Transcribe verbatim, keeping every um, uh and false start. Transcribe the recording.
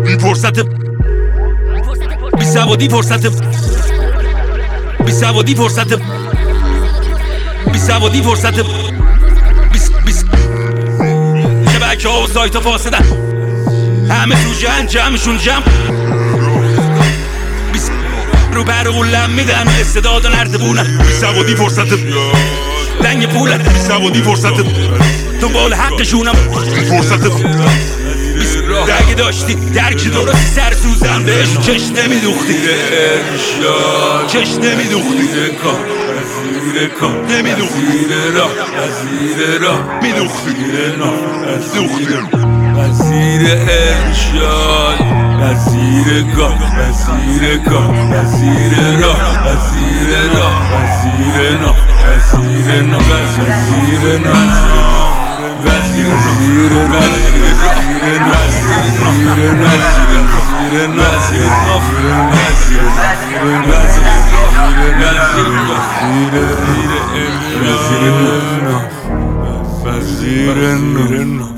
بی فرصت بی سوادی فرصت بی سوادی فرصت بی سوادی فرصت بیس بیس شبکه ها و سایت ها فاسدن، همه تو جمع جمعشون جمع بیس رو بر غلم میدن استعداد و نردبونن. بی سوادی فرصت لنگ پولن، بی سوادی فرصت دنبال حقشونم. بی فرصت اگه داشتی درکی درستی سر سوزن بهشون چش نمیدوختی، چش نمیدوختی، نمیدوختی، میدوختی، وزیر ارشاد، وزیر گاه، وزیر گاه، وزیر راه، وزیر راه، وزیر ناه، وزیر ناه، وزیر ناه، وزیر وزیر وزیر وزیر